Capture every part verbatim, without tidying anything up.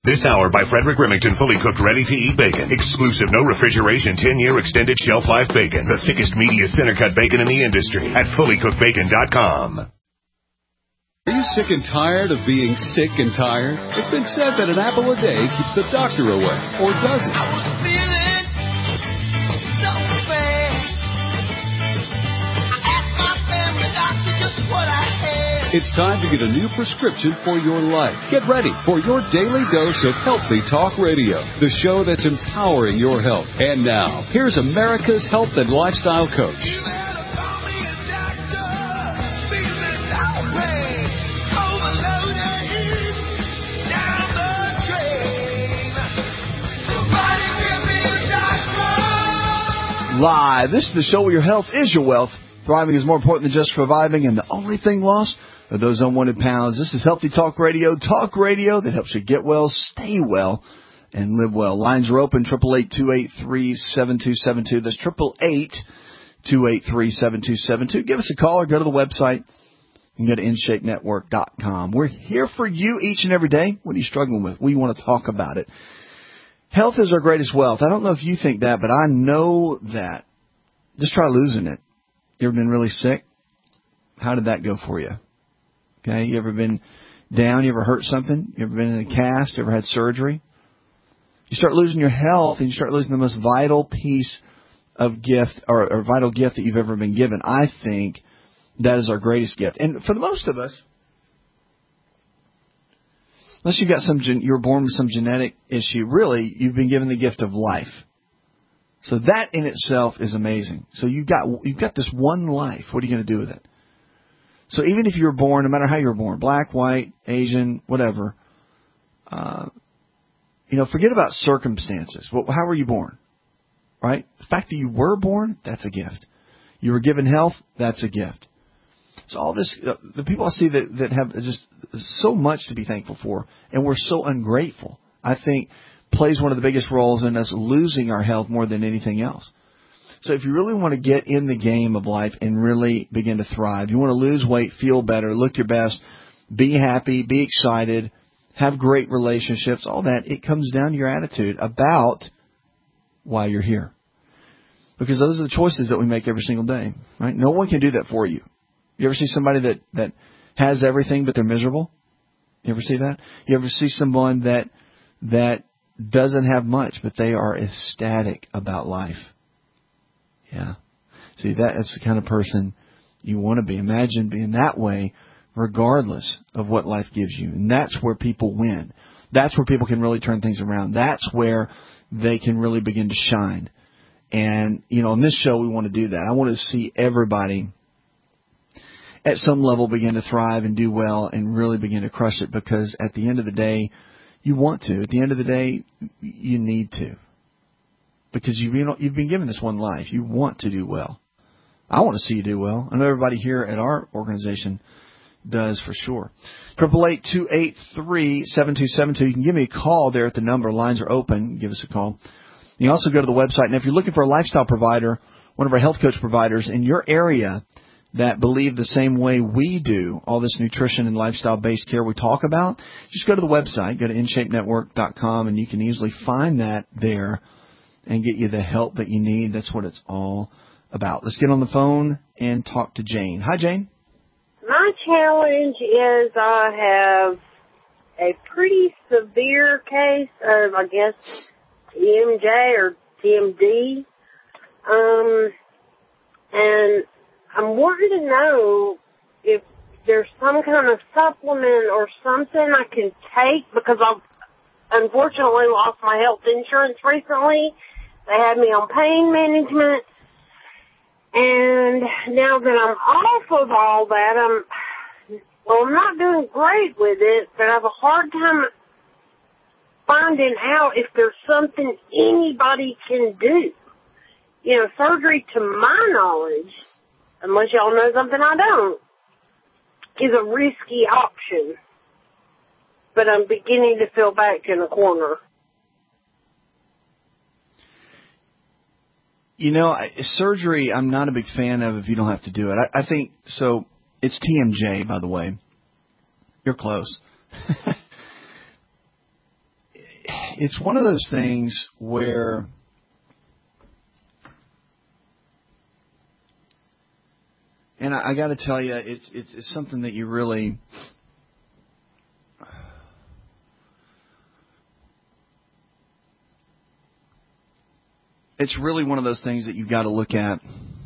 This hour by Frederick Remington, fully cooked, ready-to-eat bacon. Exclusive, no refrigeration, ten-year extended shelf life bacon. The thickest, meatiest center-cut bacon in the industry at fully cooked bacon dot com. Are you sick and tired of being sick and tired? It's been said that an apple a day keeps the doctor away, or does it? I was feeling so bad. I asked my family doctor just what I had. It's time to get a new prescription for your life. Get ready for your daily dose of Healthy Talk Radio, the show that's empowering your health. And now, here's America's health and lifestyle coach. You better call me a doctor. Feeling no pain. Overloaded. Down the drain. Somebody give me a doctor. Live. This is the show where your health is your wealth. Thriving is more important than just surviving, and the only thing lost are those unwanted pounds. This is Healthy Talk Radio, talk radio that helps you get well, stay well, and live well. Lines are open, eight eight eight, two eight three, seven two seven two. That's eight eight eight, two eight three, seven two seven two. Give us a call or go to the website and go to in shape network dot com. We're here for you each and every day. What are you struggling with? We want to talk about it. Health is our greatest wealth. I don't know if you think that, but I know that. Just try losing it. You ever been really sick? How did that go for you? Okay, you ever been down? You ever hurt something? You ever been in a cast? You ever had surgery? You start losing your health, and you start losing the most vital piece of gift or, or vital gift that you've ever been given. I think that is our greatest gift. And for the most of us, unless you got some, you were born with some genetic issue, really, you've been given the gift of life. So that in itself is amazing. So you've got you've got this one life. What are you going to do with it? So even if you were born, no matter how you were born, black, white, Asian, whatever, uh, you know, forget about circumstances. Well, how were you born? Right? The fact that you were born, that's a gift. You were given health, that's a gift. So all this, uh, the people I see that, that have just so much to be thankful for, and we're so ungrateful, I think plays one of the biggest roles in us losing our health more than anything else. So if you really want to get in the game of life and really begin to thrive, you want to lose weight, feel better, look your best, be happy, be excited, have great relationships, all that, it comes down to your attitude about why you're here. Because those are the choices that we make every single day, right? No one can do that for you. You ever see somebody that, that has everything but they're miserable? You ever see that? You ever see someone that that doesn't have much, but they are ecstatic about life? Yeah. See, that's the kind of person you want to be. Imagine being that way regardless of what life gives you. And that's where people win. That's where people can really turn things around. That's where they can really begin to shine. And, you know, on this show, we want to do that. I want to see everybody at some level begin to thrive and do well and really begin to crush it, because at the end of the day, you want to. At the end of the day, you need to. Because you've been, you've been given this one life. You want to do well. I want to see you do well. I know everybody here at our organization does for sure. eight eight eight, two eight three, seven two seven two. You can give me a call there at the number. Lines are open. Give us a call. You can also go to the website. And if you're looking for a lifestyle provider, one of our health coach providers in your area that believe the same way we do, all this nutrition and lifestyle-based care we talk about, just go to the website. Go to in shape network dot com, and you can easily find that there and get you the help that you need. That's what it's all about. Let's get on the phone and talk to Jane. Hi, Jane. My challenge is I have a pretty severe case of, I guess, T M J or T M D. Um, and I'm wanting to know if there's some kind of supplement or something I can take, because I've unfortunately lost my health insurance recently. They had me on pain management, and now that I'm off of all that, I'm, well, I'm not doing great with it, but I have a hard time finding out if there's something anybody can do. You know, surgery, to my knowledge, unless y'all know something I don't, is a risky option. But I'm beginning to feel backed in a corner. You know, I, surgery, I'm not a big fan of if you don't have to do it. I, I think, so it's T M J, by the way. You're close. it's one of those things where and I, I got to tell you, it's, it's it's something that you really it's really one of those things that you've got to look at.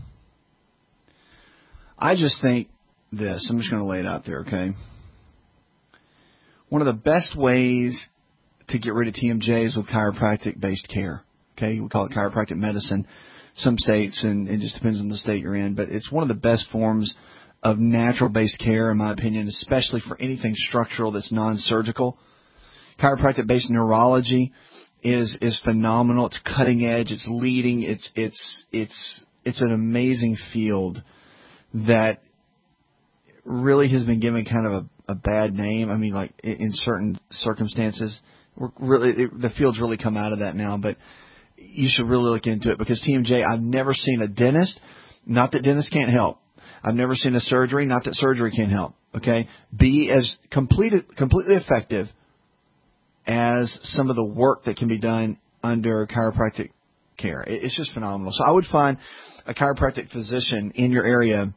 I just think this. I'm just going to lay it out there, okay? One of the best ways to get rid of T M J is with chiropractic-based care. Okay, we call it chiropractic medicine. Some states, and it just depends on the state you're in, but it's one of the best forms of natural-based care, in my opinion, especially for anything structural that's non-surgical. Chiropractic-based neurology is is phenomenal. It's cutting edge. It's leading. It's it's it's it's an amazing field that really has been given kind of a, a bad name. I mean, like in certain circumstances, we're really it, the field's really come out of that now. But you should really look into it because T M J. I've never seen a dentist. Not that dentists can't help. I've never seen a surgery. Not that surgery can't help. Okay, be as completed, completely effective as some of the work that can be done under chiropractic care. It, it's just phenomenal. So I would find a chiropractic physician in your area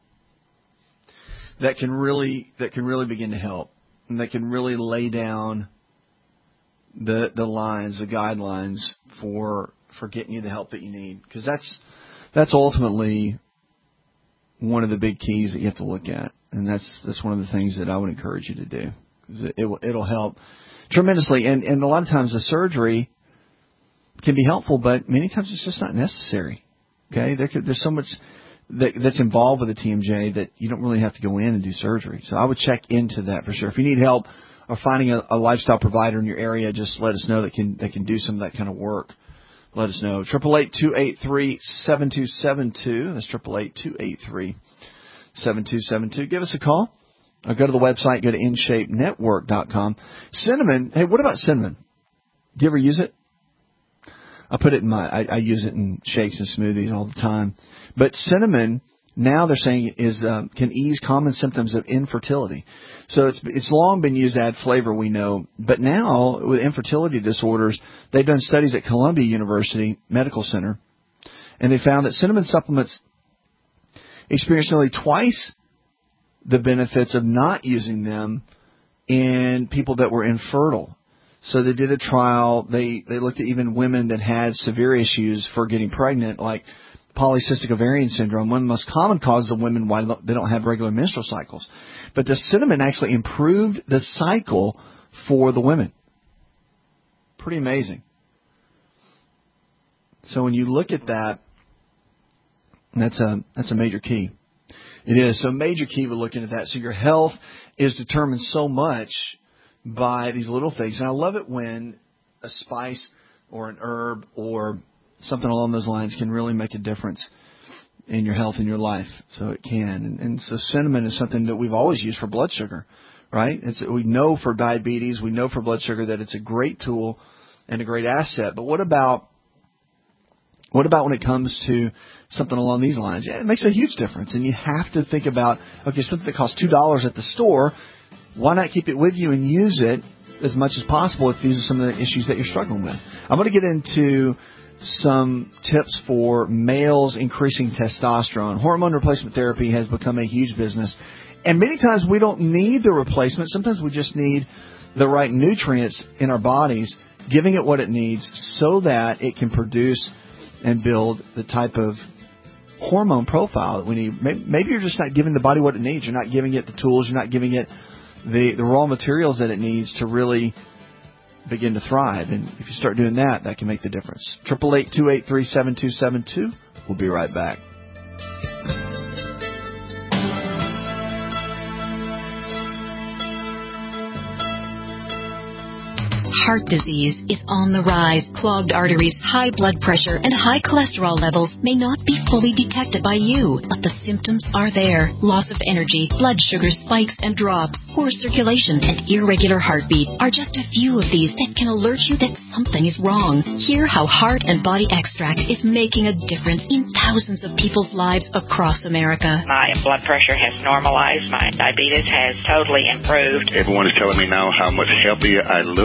that can really that can really begin to help, and that can really lay down the the lines, the guidelines for for getting you the help that you need, because that's that's ultimately one of the big keys that you have to look at, and that's that's one of the things that I would encourage you to do, because it, it will it'll help tremendously. And and a lot of times the surgery can be helpful, but many times it's just not necessary. Okay, there could, there's so much that, that's involved with the T M J that you don't really have to go in and do surgery. So I would check into that for sure. If you need help or finding a, a lifestyle provider in your area, just let us know that can that can do some of that kind of work. Let us know. Triple eight two eight three seven two seven two. That's triple eight two eight three seven two seven two. Give us a call. Or go to the website. Go to in shape network dot com. Cinnamon. Hey, what about cinnamon? Do you ever use it? I put it in my. I, I use it in shakes and smoothies all the time. But cinnamon, now they're saying, is um, can ease common symptoms of infertility. So it's it's long been used to add flavor, we know. But now with infertility disorders, they've done studies at Columbia University Medical Center, and they found that cinnamon supplements experience nearly twice the benefits of not using them in people that were infertile. So they did a trial. They they looked at even women that had severe issues for getting pregnant, like polycystic ovarian syndrome, one of the most common causes of women why they don't have regular menstrual cycles. But the cinnamon actually improved the cycle for the women. Pretty amazing. So when you look at that, that's a that's a major key. It is. So major key with looking at that. So your health is determined so much by these little things. And I love it when a spice or an herb or something along those lines can really make a difference in your health and your life. So it can. And, and so cinnamon is something that we've always used for blood sugar, right? It's, we know for diabetes, we know for blood sugar that it's a great tool and a great asset. But what about what about when it comes to something along these lines? Yeah, it makes a huge difference. And you have to think about, okay, something that costs two dollars at the store, why not keep it with you and use it as much as possible if these are some of the issues that you're struggling with? I'm going to get into some tips for males increasing testosterone. Hormone replacement therapy has become a huge business. And many times we don't need the replacement. Sometimes we just need the right nutrients in our bodies, giving it what it needs so that it can produce and build the type of hormone profile that we need. Maybe you're just not giving the body what it needs. You're not giving it the tools. You're not giving it the, the raw materials that it needs to really begin to thrive. And if you start doing that, that can make the difference. triple eight two eight three seven two seven two. We'll be right back. Heart disease is on the rise. Clogged arteries, high blood pressure, and high cholesterol levels may not be fully detected by you, but the symptoms are there. Loss of energy, blood sugar spikes and drops, poor circulation, and irregular heartbeat are just a few of these that can alert you that something is wrong. Hear how Heart and Body Extract is making a difference in thousands of people's lives across America. My blood pressure has normalized. My diabetes has totally improved. Everyone is telling me now how much healthier I look, and I'm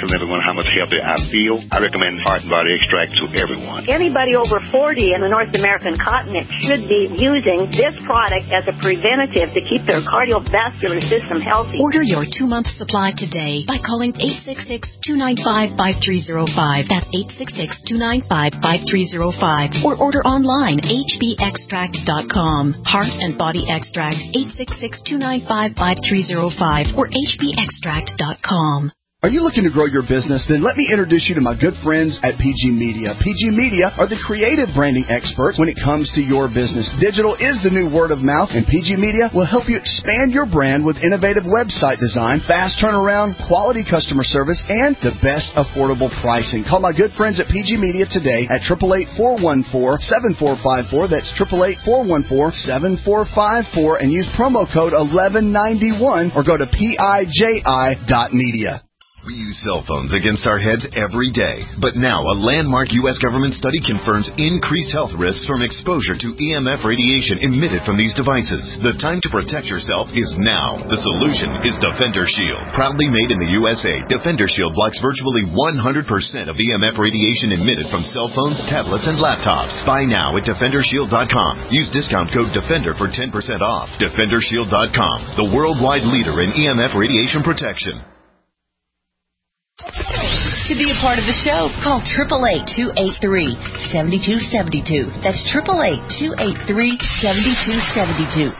telling everyone how much healthier I feel, I recommend Heart and Body Extract to everyone. Anybody over forty in the North American continent should be using this product as a preventative to keep their cardiovascular system healthy. Order your two-month supply today by calling eight six six, two nine five, five three zero five. That's eight six six, two nine five, five three zero five. Or order online, h b extract dot com. Heart and Body Extract, eight six six, two nine five, five three zero five or h b extract dot com. Are you looking to grow your business? Then let me introduce you to my good friends at P G Media. P G Media are the creative branding experts when it comes to your business. Digital is the new word of mouth, and P G Media will help you expand your brand with innovative website design, fast turnaround, quality customer service, and the best affordable pricing. Call my good friends at P G Media today at eight eight eight, four one four, seven four five four. That's eight eight eight, four one four, seven four five four, and use promo code eleven ninety-one or go to P I J I dot media. We use cell phones against our heads every day. But now, a landmark U S government study confirms increased health risks from exposure to E M F radiation emitted from these devices. The time to protect yourself is now. The solution is Defender Shield. Proudly made in the U S A, Defender Shield blocks virtually one hundred percent of E M F radiation emitted from cell phones, tablets, and laptops. Buy now at defender shield dot com. Use discount code DEFENDER for ten percent off. defender shield dot com, the worldwide leader in E M F radiation protection. To be a part of the show, call eight eight eight, two eight three, seven two seven two. That's eight eight eight, two eight three, seven two seven two.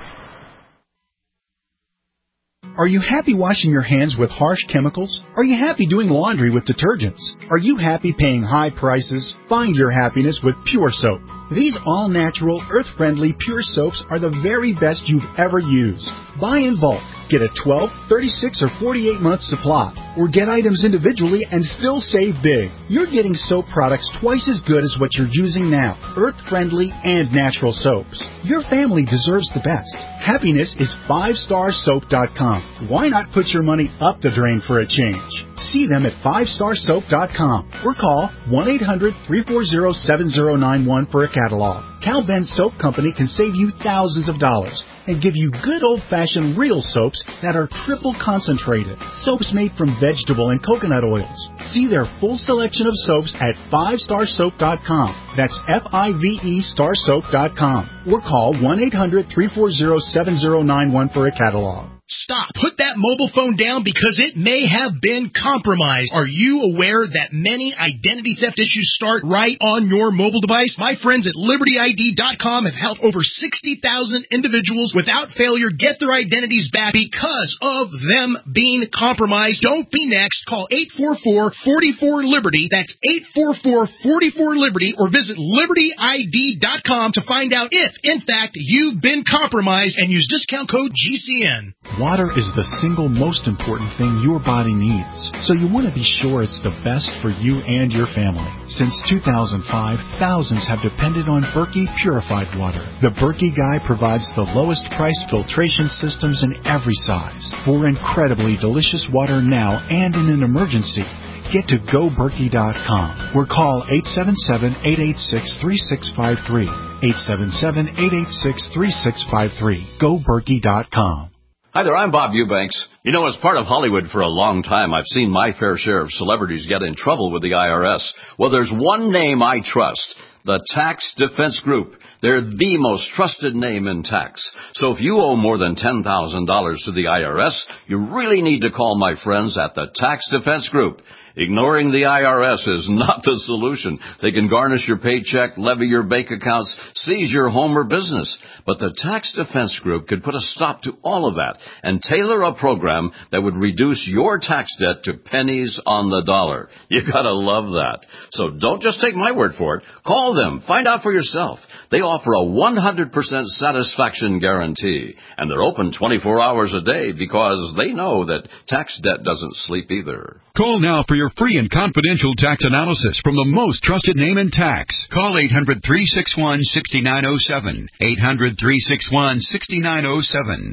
Are you happy washing your hands with harsh chemicals? Are you happy doing laundry with detergents? Are you happy paying high prices? Find your happiness with Pure Soap. These all-natural, earth-friendly Pure Soaps are the very best you've ever used. Buy in bulk. Get a twelve, thirty-six, or forty-eight month supply, or get items individually and still save big. You're getting soap products twice as good as what you're using now, earth-friendly and natural soaps. Your family deserves the best. Happiness is five star soap dot com. Why not put your money up the drain for a change? See them at five star soap dot com or call one eight hundred, three four zero, seven zero nine one for a catalog. Cal Ben Soap Company can save you thousands of dollars and give you good old-fashioned real soaps that are triple concentrated. Soaps made from vegetable and coconut oils. See their full selection of soaps at five star soap dot com. That's F I V E star soap dot com. Or call one eight hundred, three four zero, seven zero nine one for a catalog. Stop. Put that mobile phone down because it may have been compromised. Are you aware that many identity theft issues start right on your mobile device? My friends at Liberty I D dot com have helped over sixty thousand individuals without failure get their identities back because of them being compromised. Don't be next. Call eight four four, four four, Liberty. That's eight four four, four four, Liberty, or visit Liberty I D dot com to find out if, in fact, you've been compromised, and use discount code G C N. Water is the single most important thing your body needs, so you want to be sure it's the best for you and your family. Since two thousand five, thousands have depended on Berkey purified water. The Berkey Guy provides the lowest priced filtration systems in every size for incredibly delicious water now and in an emergency. Get to go berkey dot com or call eight seven seven, eight eight six, three six five three. eight seven seven, eight eight six, three six five three. go berkey dot com. Hi there, I'm Bob Eubanks. You know, as part of Hollywood for a long time, I've seen my fair share of celebrities get in trouble with the I R S. Well, there's one name I trust, the Tax Defense Group. They're the most trusted name in tax. So if you owe more than ten thousand dollars to the I R S, you really need to call my friends at the Tax Defense Group. Ignoring the I R S is not the solution. They can garnish your paycheck, levy your bank accounts, seize your home or business. But the Tax Defense Group could put a stop to all of that and tailor a program that would reduce your tax debt to pennies on the dollar. You gotta love that. So don't just take my word for it. Call them. Find out for yourself. They offer a one hundred percent satisfaction guarantee. And they're open twenty-four hours a day because they know that tax debt doesn't sleep either. Call now for your free and confidential tax analysis from the most trusted name in tax. Call eight hundred, three six one, six nine zero seven. eight hundred, three six one, six nine zero seven.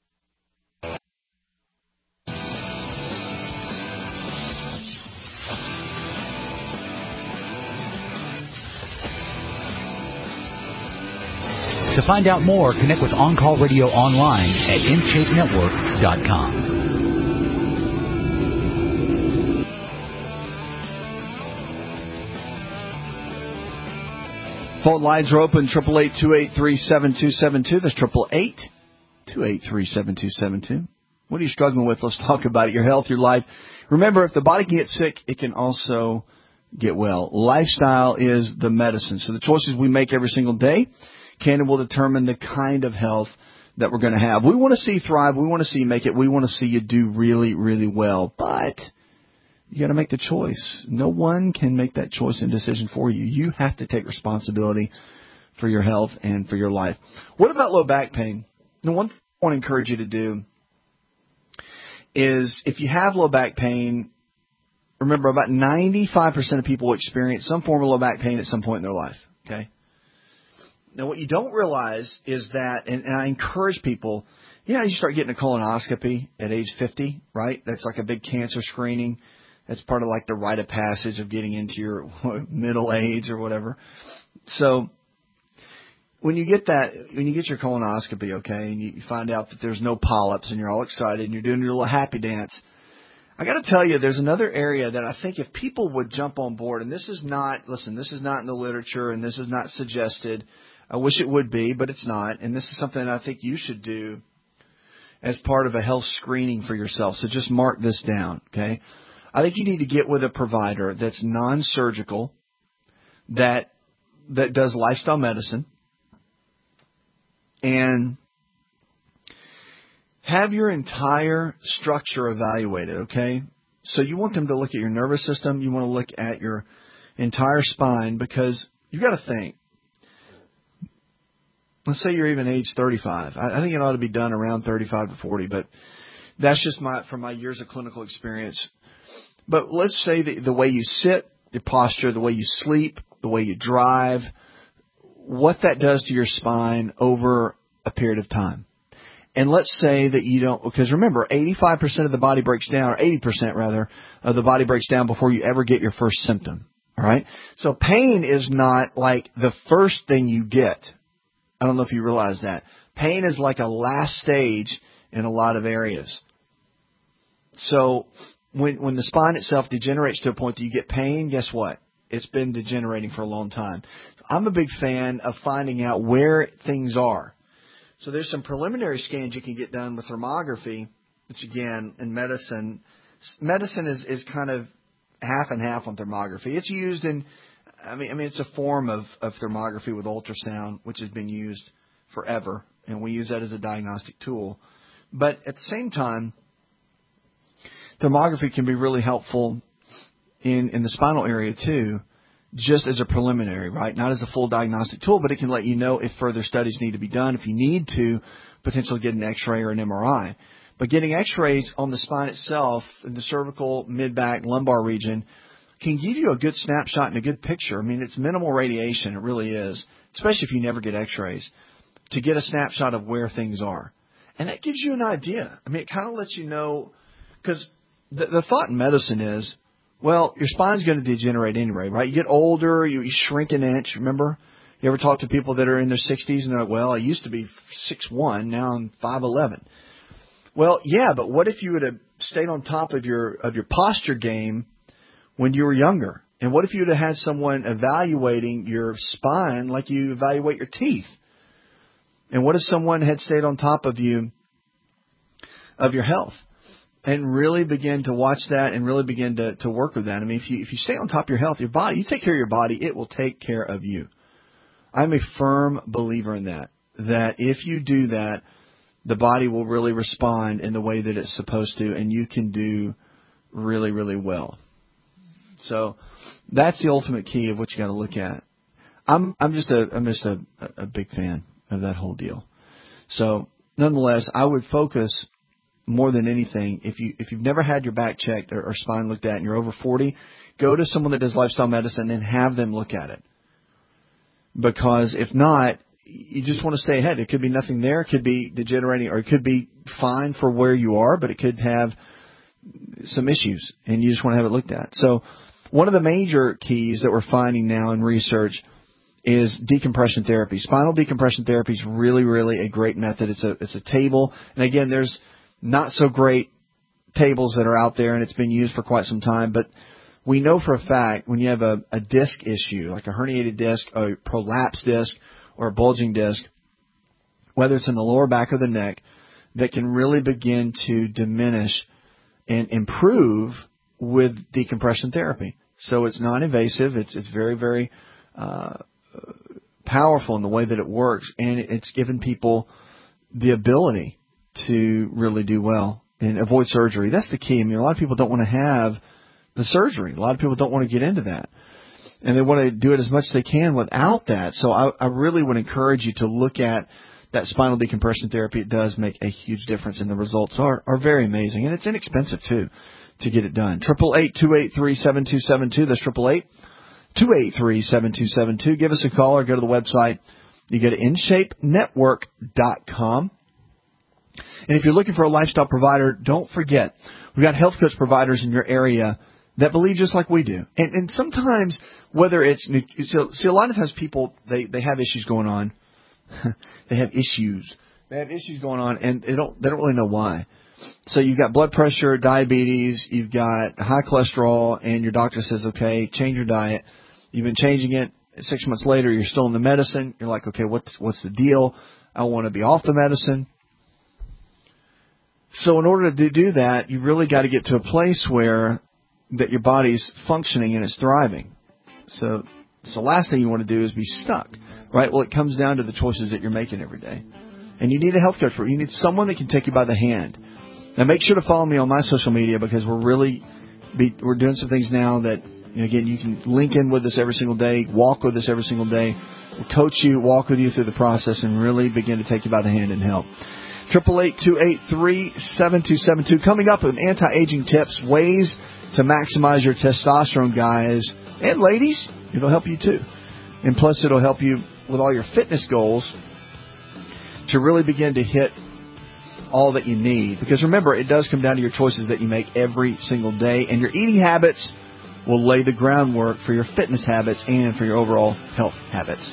To find out more, connect with On Call Radio online at in shape network dot com. Phone lines are open, eight eight eight, two eight three, seven two seven two. That's eight eight eight, two eight three, seven two seven two. What are you struggling with? Let's talk about it. Your health, your life. Remember, if the body can get sick, it can also get well. Lifestyle is the medicine. So the choices we make every single day can and will determine the kind of health that we're going to have. We want to see you thrive. We want to see you make it. We want to see you do really, really well. But you got to make the choice. No one can make that choice and decision for you. You have to take responsibility for your health and for your life. What about low back pain? The one thing I want to encourage you to do is if you have low back pain, remember about ninety-five percent of people will experience some form of low back pain at some point in their life. Okay. Now, what you don't realize is that, and, and I encourage people, you know, you start getting a colonoscopy at age fifty, right? That's like a big cancer screening. That's part of like the rite of passage of getting into your middle age or whatever. So when you get that, when you get your colonoscopy, okay, and you find out that there's no polyps and you're all excited and you're doing your little happy dance, I got to tell you, there's another area that I think if people would jump on board, and this is not, listen, this is not in the literature and this is not suggested. I wish it would be, but it's not. And this is something I think you should do as part of a health screening for yourself. So just mark this down, okay? I think you need to get with a provider that's non-surgical, that that does lifestyle medicine, and have your entire structure evaluated, okay? So you want them to look at your nervous system. You want to look at your entire spine, because you got to think. Let's say you're even age thirty-five. I, I think it ought to be done around thirty-five to forty, but that's just my from my years of clinical experience. But let's say that the way you sit, your posture, the way you sleep, the way you drive, what that does to your spine over a period of time. And let's say that you don't, because remember, eighty-five percent of the body breaks down, or eighty percent rather, of the body breaks down before you ever get your first symptom. All right? So pain is not like the first thing you get. I don't know if you realize that. Pain is like a last stage in a lot of areas. So when when the spine itself degenerates to a point that you get pain, guess what? It's been degenerating for a long time. I'm a big fan of finding out where things are. So there's some preliminary scans you can get done with thermography, which again, in medicine, medicine is, is kind of half and half on thermography. It's used in, I mean, I mean, it's a form of, of thermography with ultrasound, which has been used forever, and we use that as a diagnostic tool. But at the same time, thermography can be really helpful in, in the spinal area too, just as a preliminary, right? Not as a full diagnostic tool, but it can let you know if further studies need to be done, if you need to potentially get an X-ray or an M R I. But getting X-rays on the spine itself, in the cervical, mid-back, lumbar region, can give you a good snapshot and a good picture. I mean, it's minimal radiation, it really is, especially if you never get X-rays, to get a snapshot of where things are. And that gives you an idea. I mean, it kind of lets you know, because the, the thought in medicine is, well, your spine's going to degenerate anyway, right? You get older, you, you shrink an inch, remember? You ever talk to people that are in their sixties and they're like, well, I used to be six one, now I'm five eleven. Well, yeah, but what if you would have stayed on top of your of your posture game when you were younger? And what if you would have had someone evaluating your spine like you evaluate your teeth? And what if someone had stayed on top of you, of your health? And really begin to watch that and really begin to, to work with that. I mean, if you if you stay on top of your health, your body, you take care of your body, it will take care of you. I'm a firm believer in that, that if you do that, the body will really respond in the way that it's supposed to, and you can do really, really well. So that's the ultimate key of what you got to look at. I'm I'm just a I'm just a, a big fan of that whole deal. So nonetheless, I would focus more than anything, if you if you've never had your back checked or, or spine looked at and you're over forty, go to someone that does lifestyle medicine and have them look at it. Because if not, you just want to stay ahead. It could be nothing there, it could be degenerating, or it could be fine for where you are, but it could have some issues, and you just want to have it looked at. So one of the major keys that we're finding now in research is decompression therapy. Spinal decompression therapy is really, really a great method. It's a it's a table, and again, there's not so great tables that are out there, and it's been used for quite some time. But we know for a fact when you have a, a disc issue, like a herniated disc, a prolapsed disc, or a bulging disc, whether it's in the lower back or the neck, that can really begin to diminish and improve with decompression therapy. So it's non-invasive. It's it's very, very uh, powerful in the way that it works, and it's given people the ability to really do well and avoid surgery. That's the key. I mean, a lot of people don't want to have the surgery. A lot of people don't want to get into that, and they want to do it as much as they can without that. So I, I really would encourage you to look at that spinal decompression therapy. It does make a huge difference, and the results are, are very amazing, and it's inexpensive too to get it done. Triple eight two eight three seven two seven two. That's triple eight two eight three seven two seven two. Give us a call or go to the website. You go to in shape network dot com. And if you're looking for a lifestyle provider, don't forget, we've got health coach providers in your area that believe just like we do. And, and sometimes, whether it's, see, a lot of times people, they, they have issues going on. they have issues. They have issues going on, and they don't, they don't really know why. So you've got blood pressure, diabetes, you've got high cholesterol, and your doctor says, okay, change your diet. You've been changing it. Six months later, you're still in the medicine. You're like, okay, what's, what's the deal? I want to be off the medicine. So in order to do that, you really got to get to a place where that your body's functioning and it's thriving. So, so the last thing you want to do is be stuck, right? Well, it comes down to the choices that you're making every day. And you need a health coach for it. You need someone that can take you by the hand. Now, make sure to follow me on my social media, because we're really be, we're doing some things now that, you know, again, you can link in with us every single day, walk with us every single day. We'll coach you, walk with you through the process, and really begin to take you by the hand and help. Triple eight two eight three seven two seven two. Coming up with anti-aging tips, ways to maximize your testosterone, guys and ladies. It'll help you too, and plus it'll help you with all your fitness goals to really begin to hit all that you need. Because remember, it does come down to your choices that you make every single day, and your eating habits will lay the groundwork for your fitness habits and for your overall health habits.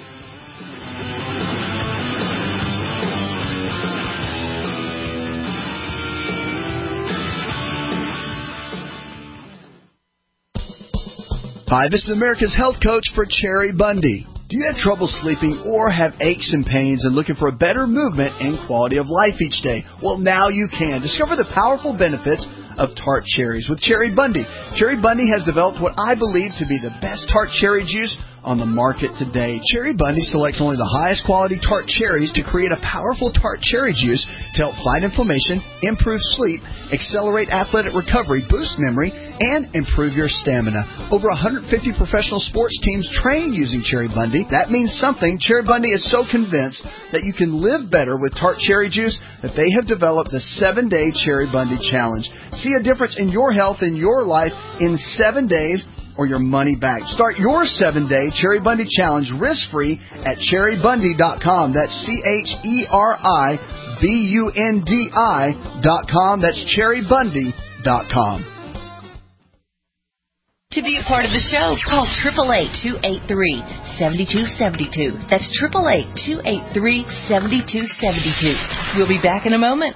Hi, this is America's Health Coach for Cherry Bundy. Do you have trouble sleeping or have aches and pains and looking for a better movement and quality of life each day? Well, now you can. Discover the powerful benefits of tart cherries with Cherry Bundy. Cherry Bundy has developed what I believe to be the best tart cherry juice on the market today. Cherry Bundy selects only the highest quality tart cherries to create a powerful tart cherry juice to help fight inflammation, improve sleep, accelerate athletic recovery, boost memory, and improve your stamina. Over one hundred fifty professional sports teams train using Cherry Bundy. That means something. Cherry Bundy is so convinced that you can live better with tart cherry juice that they have developed the seven-day Cherry Bundy Challenge. See a difference in your health and your life in seven days or your money back. Start your seven-day Cherry Bundy Challenge risk-free at cherry bundy dot com. That's C H E R I B U N D I dot com. That's cherry bundy dot com. To be a part of the show, call eight eight eight, two eight three, seven two seven two. That's eight eight eight, two eight three, seven two seven two. We'll be back in a moment.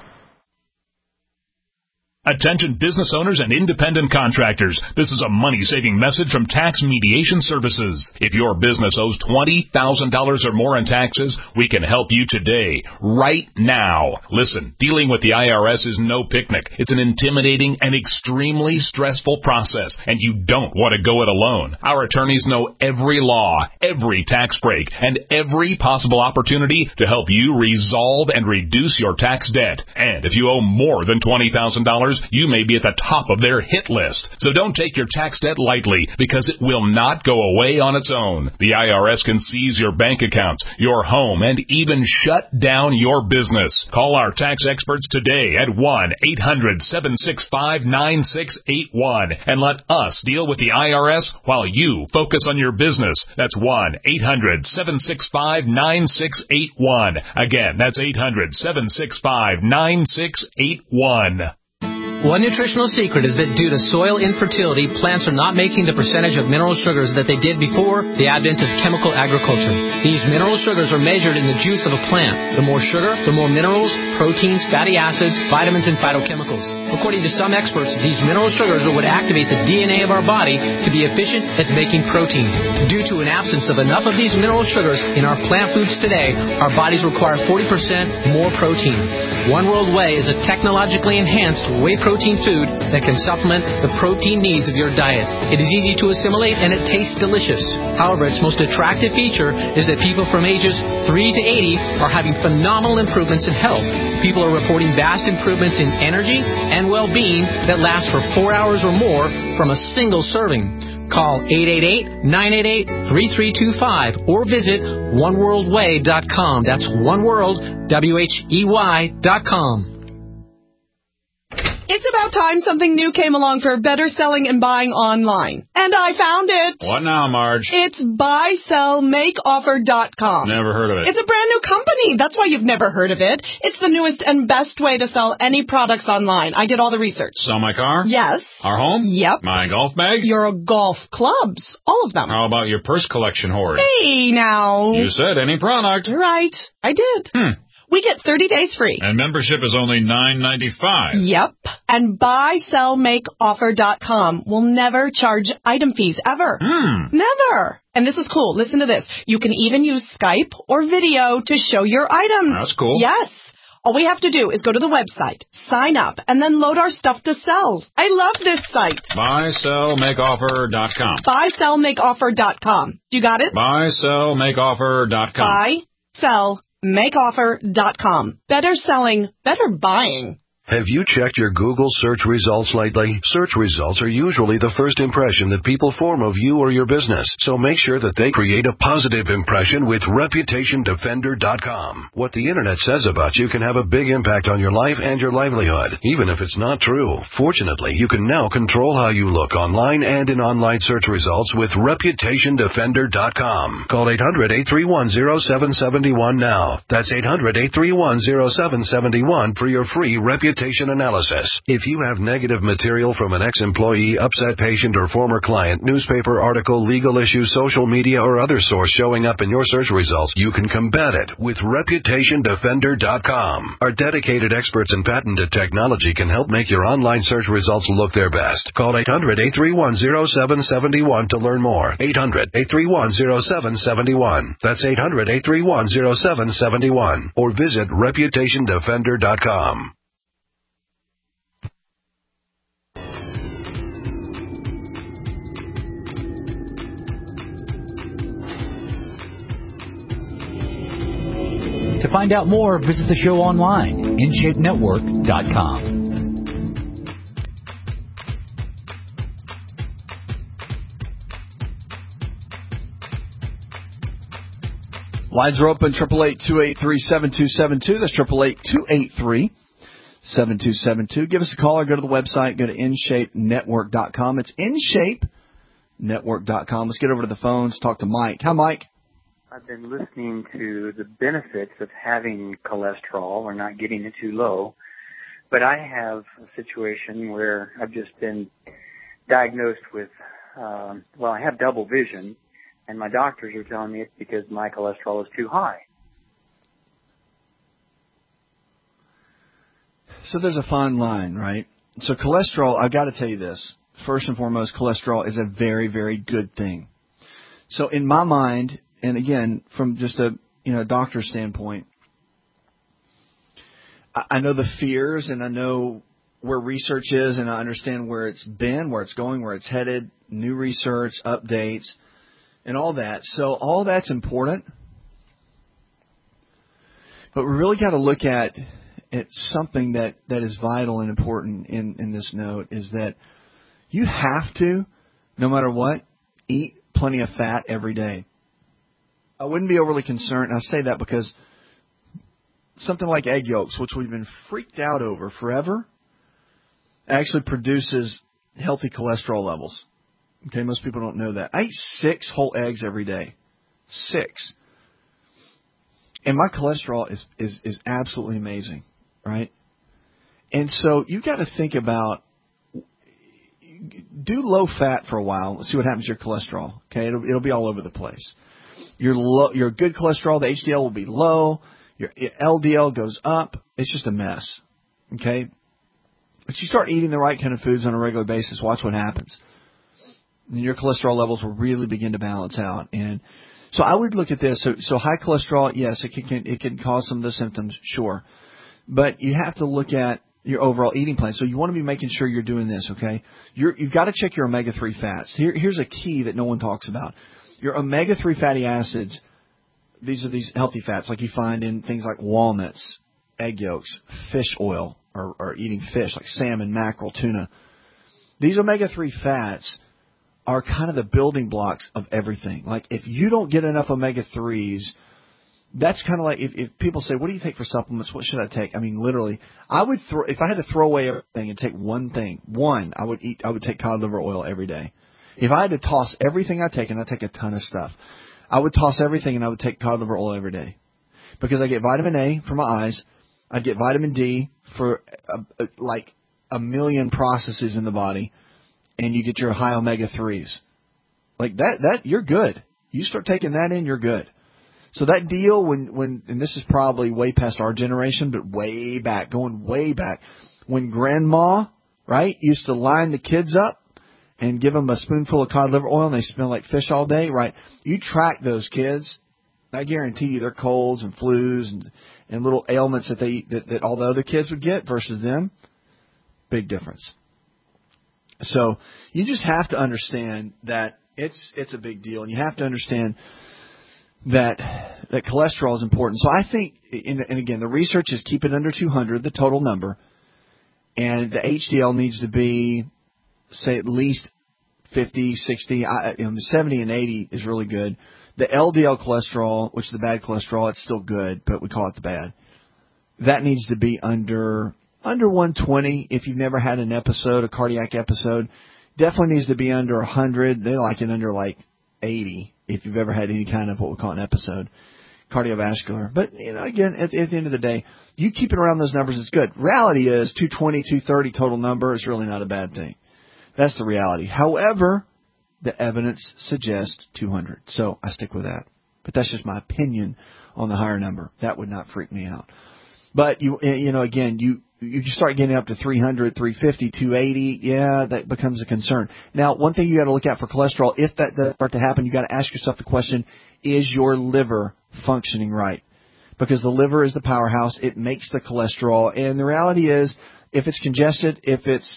Attention business owners and independent contractors. This is a money-saving message from Tax Mediation Services. If your business owes twenty thousand dollars or more in taxes, we can help you today, right now. Listen, dealing with the I R S is no picnic. It's an intimidating and extremely stressful process, and you don't want to go it alone. Our attorneys know every law, every tax break, and every possible opportunity to help you resolve and reduce your tax debt. And if you owe more than twenty thousand dollars, you may be at the top of their hit list. So don't take your tax debt lightly, because it will not go away on its own. The I R S can seize your bank accounts, your home, and even shut down your business. Call our tax experts today at one eight hundred, seven six five, nine six eight one and let us deal with the I R S while you focus on your business. That's one eight hundred, seven six five, nine six eight one. Again, that's eight hundred, seven six five, nine six eight one. One nutritional secret is that due to soil infertility, plants are not making the percentage of mineral sugars that they did before the advent of chemical agriculture. These mineral sugars are measured in the juice of a plant. The more sugar, the more minerals, proteins, fatty acids, vitamins, and phytochemicals. According to some experts, these mineral sugars are what activate the D N A of our body to be efficient at making protein. Due to an absence of enough of these mineral sugars in our plant foods today, our bodies require forty percent more protein. One World Whey is a technologically enhanced whey protein food that can supplement the protein needs of your diet. It is easy to assimilate and it tastes delicious. However, its most attractive feature is that people from ages three to eighty are having phenomenal improvements in health. People are reporting vast improvements in energy and well-being that last for four hours or more from a single serving. Call eight eight eight, nine eight eight, three three two five or visit one world way dot com. That's oneworld, W H E Y dot com. It's about time something new came along for better selling and buying online. And I found it. What now, Marge? It's buy sell make offer dot com. Never heard of it. It's a brand new company. That's why you've never heard of it. It's the newest and best way to sell any products online. I did all the research. Sell my car? Yes. Our home? Yep. My golf bag? Your golf clubs. All of them. How about your purse collection hoard? Hey, now. You said any product. Right. I did. Hmm. We get thirty days free. And membership is only nine ninety-five. Yep. And buy sell make offer dot com will never charge item fees, ever. Hmm. Never. And this is cool. Listen to this. You can even use Skype or video to show your items. That's cool. Yes. All we have to do is go to the website, sign up, and then load our stuff to sell. I love this site. buy sell make offer dot com. buy sell make offer dot com. You got it? buy sell make offer dot com. buy sell make offer dot com. Better selling, better buying. Have you checked your Google search results lately? Search results are usually the first impression that people form of you or your business, so make sure that they create a positive impression with reputation defender dot com. What the Internet says about you can have a big impact on your life and your livelihood, even if it's not true. Fortunately, you can now control how you look online and in online search results with reputation defender dot com. Call eight hundred, eight three one, zero seven seven one now. That's eight hundred, eight three one, zero seven seven one for your free reputation analysis. If you have negative material from an ex-employee, upset patient, or former client, newspaper article, legal issue, social media, or other source showing up in your search results, you can combat it with reputation defender dot com. Our dedicated experts in patented technology can help make your online search results look their best. Call eight hundred, eight three one, zero seven seven one to learn more. eight hundred, eight three one, zero seven seven one. That's eight hundred, eight three one, zero seven seven one. Or visit reputation defender dot com. To find out more, visit the show online, in shape network dot com. Lines are open, triple eight, two eight three, seven two seven two. That's triple eight, two eight three, seven two seven two. Give us a call or go to the website. Go to in shape network dot com. It's in shape network dot com. Let's get over to the phones, talk to Mike. Hi, Mike. I've been listening to the benefits of having cholesterol or not getting it too low, but I have a situation where I've just been diagnosed with, um, well, I have double vision, and my doctors are telling me it's because my cholesterol is too high. So there's a fine line, right? So cholesterol, I've got to tell you this. First and foremost, cholesterol is a very, very good thing. So in my mind, and again, from just a you know doctor standpoint, I, I know the fears and I know where research is and I understand where it's been, where it's going, where it's headed, new research, updates, and all that. So all that's important. But we really got to look at it's something that, that is vital and important in, in this note is that you have to, no matter what, eat plenty of fat every day. I wouldn't be overly concerned. And I say that because something like egg yolks, which we've been freaked out over forever, actually produces healthy cholesterol levels. Okay, most people don't know that. I eat six whole eggs every day. Six. And my cholesterol is, is, is absolutely amazing, right? And so you got to think about, do low fat for a while. Let's see what happens to your cholesterol. Okay, it'll, it'll be all over the place. Your low, your good cholesterol, the H D L will be low. Your L D L goes up. It's just a mess. Okay, but you start eating the right kind of foods on a regular basis. Watch what happens. And your cholesterol levels will really begin to balance out. And so I would look at this. So, so high cholesterol, yes, it can it can cause some of the symptoms, sure, but you have to look at your overall eating plan. So you want to be making sure you're doing this, okay? You're, you've got to check your omega three fats. Here, here's a key that no one talks about. Your omega three fatty acids, these are these healthy fats like you find in things like walnuts, egg yolks, fish oil, or, or eating fish like salmon, mackerel, tuna. These omega three fats are kind of the building blocks of everything. Like if you don't get enough omega threes, that's kind of like if, if people say, what do you take for supplements? What should I take? I mean, literally, I would throw, if I had to throw away everything and take one thing, one, I would eat, I would take cod liver oil every day. If I had to toss everything I take, and I take a ton of stuff, I would toss everything and I would take cod liver oil every day. Because I get vitamin A for my eyes, I'd get vitamin D for a, a, like a million processes in the body, and you get your high omega threes. Like that, that, you're good. You start taking that in, you're good. So that deal when, when, and this is probably way past our generation, but way back, going way back, when grandma, right, used to line the kids up and give them a spoonful of cod liver oil and they smell like fish all day, right? You track those kids, I guarantee you their colds and flus and, and little ailments that they, that, that all the other kids would get versus them, big difference. So you just have to understand that it's, it's a big deal, and you have to understand that that cholesterol is important. So I think, and again, the research is keep it under two hundred, the total number, and the H D L needs to be, say, at least fifty, sixty, I, you know, seventy and eighty is really good. The L D L cholesterol, which is the bad cholesterol, it's still good, but we call it the bad. That needs to be under under one twenty if you've never had an episode, a cardiac episode. Definitely needs to be under one hundred. They like it under like eighty. If you've ever had any kind of what we call an episode, cardiovascular. But, you know, again, at, at the end of the day, you keep it around those numbers, it's good. Reality is two twenty, two thirty total number is really not a bad thing. That's the reality. However, the evidence suggests two hundred. So I stick with that. But that's just my opinion on the higher number. That would not freak me out. But, you you know, again, you you start getting up to three hundred, three fifty, two eighty, yeah, that becomes a concern. Now, one thing you got to look at for cholesterol, if that does start to happen, you got to ask yourself the question, is your liver functioning right? Because the liver is the powerhouse. It makes the cholesterol. And the reality is, if it's congested, if it's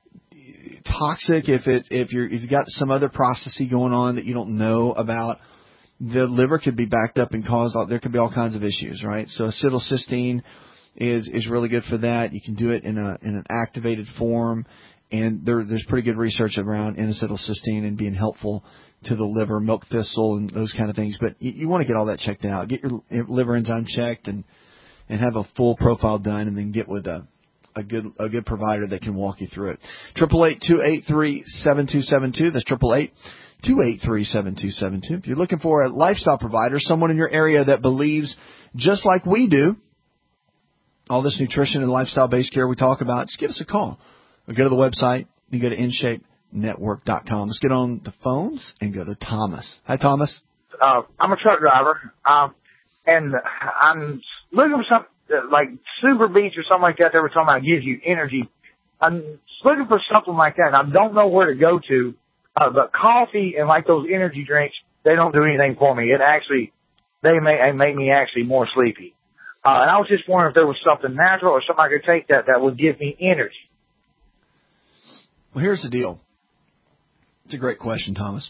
toxic, if it if you're if you've got some other processing going on that you don't know about, the liver could be backed up and cause all, there could be all kinds of issues, right? So acetylcysteine is is really good for that. You can do it in a in an activated form, and there there's pretty good research around N-acetylcysteine and being helpful to the liver, milk thistle, and those kind of things. But you, you want to get all that checked out. Get your, your liver enzyme checked and and have a full profile done, and then get with a a good a good provider that can walk you through it. Triple eight two eight three seven two seven two. That's triple eight two eight three seven two seven two. If you're looking for a lifestyle provider, someone in your area that believes just like we do, all this nutrition and lifestyle-based care we talk about, just give us a call. Or go to the website. You go to in shape network dot com. Let's get on the phones and go to Thomas. Hi, Thomas. Uh, I'm a truck driver, um, and I'm looking for something uh, like Super Beats or something like that. They were talking about gives you energy. I'm looking for something like that, and I don't know where to go to. Uh, but coffee and like those energy drinks, they don't do anything for me. It actually, they may, they make me actually more sleepy. Uh, and I was just wondering if there was something natural or something I could take that, that would give me energy. Well, here's the deal. It's a great question, Thomas.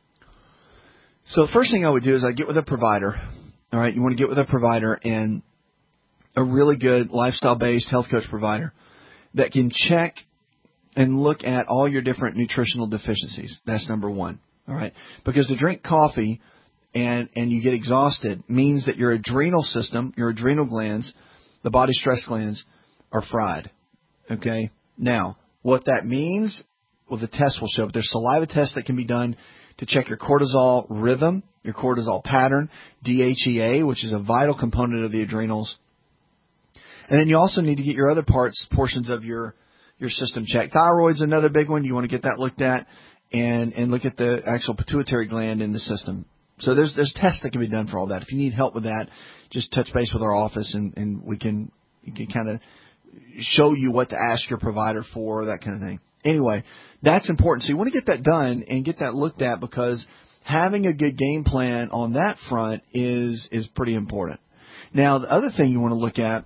So the first thing I would do is I'd get with a provider. All right, you want to get with a provider and a really good lifestyle-based health coach provider that can check and look at all your different nutritional deficiencies. That's number one. All right, because to drink coffee and and you get exhausted means that your adrenal system, your adrenal glands, the body stress glands, are fried. Okay? Now, what that means, well, the test will show, but there's saliva tests that can be done to check your cortisol rhythm, your cortisol pattern, D H E A, which is a vital component of the adrenals, And then you also need to get your other parts, portions of your your system checked. Thyroid's another big one. You want to get that looked at and, and look at the actual pituitary gland in the system. So there's there's tests that can be done for all that. If you need help with that, just touch base with our office, and, and we can we can kind of show you what to ask your provider for, that kind of thing. Anyway, that's important. So you want to get that done and get that looked at, because having a good game plan on that front is is pretty important. Now, the other thing you want to look at,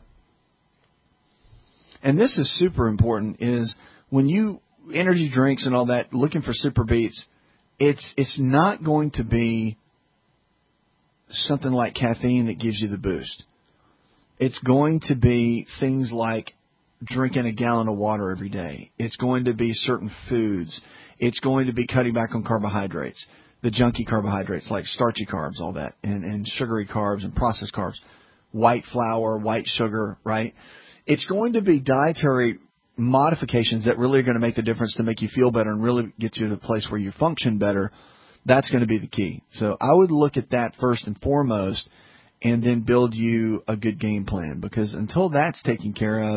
and this is super important, is when you energy drinks and all that, looking for Super Beats, it's it's not going to be something like caffeine that gives you the boost. It's going to be things like drinking a gallon of water every day. It's going to be certain foods. It's going to be cutting back on carbohydrates, the junky carbohydrates like starchy carbs, all that, and, and sugary carbs and processed carbs, white flour, white sugar, right? It's going to be dietary modifications that really are going to make the difference to make you feel better and really get you to the place where you function better. That's going to be the key. So I would look at that first and foremost, and then build you a good game plan, because until that's taken care of,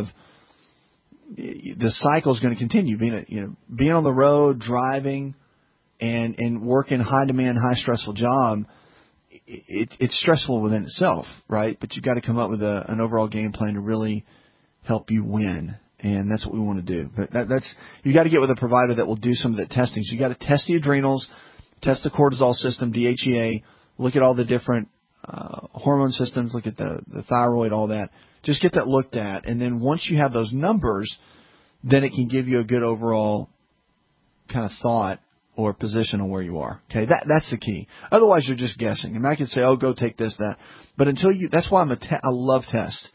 the cycle is going to continue. Being a, you know, being on the road, driving, and and working high demand, high stressful job, it, it's stressful within itself, right? But you've got to come up with a, an overall game plan to really help you win, and that's what we want to do. But that, that's you got to get with a provider that will do some of that testing. So you got to test the adrenals, test the cortisol system, D H E A, look at all the different uh, hormone systems, look at the, the thyroid, all that. Just get that looked at, and then once you have those numbers, then it can give you a good overall kind of thought or position on where you are. Okay, that that's the key. Otherwise, you're just guessing. And I can say, "Oh, go take this, that," but until you, that's why I'm a te- I love tests,